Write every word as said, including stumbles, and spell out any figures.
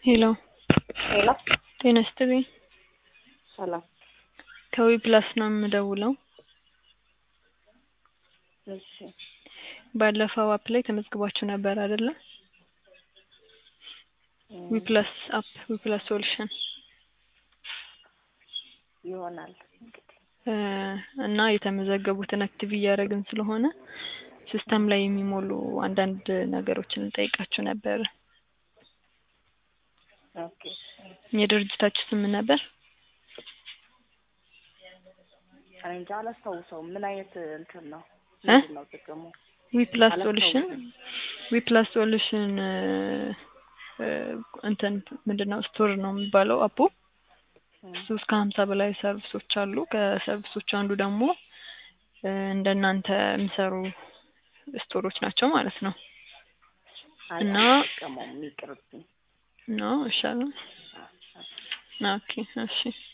ሄሎ ሄሎ ጤና ይስጥልኝ። ሰላም። ከዊ ፕላስ ነው የምደውለው። እሺ ባለፈው አፕ ላይ ተመዝግባችሁ ነበር አይደለ? ዊ ፕላስ አፕ ዊ ፕላስ ሶሉሽን ይሆናል እ እና የተመዘገቡትን አክቲቭ እያደረግን ስለሆነ ሲስተም ላይ የሚሞሉ አንዳንድ ነገሮችን እንጠይቃችሁ ነበር። ኦኬ። የድርጅታችሁ ስም ምን ነበር? እኔ እንጃ አላስታውሰውም። ምን አይነት እንትን ነው? እ ምንድን ነው ጥቅሙ? ዊ ፕላስ ሶሉሽን አላስታውስም። ዊ ፕላስ ሶሉሽን እ እንትን ምንድነው ስቶር ነው የሚባለው አፑ። እሱ እስከ ሀምሳ በላይ ሰርቪሶች አሉ። ከሰርቪሶቹ አንዱ ደግሞ እ እንደናንተ የሚሰሩ ስቶሮች ናቸው ማለት ነው። አይ እና አልጠቀመውም፣ ይቅርብኝ። ነው ይሻላል። አ- አ- ኦኬ እሺ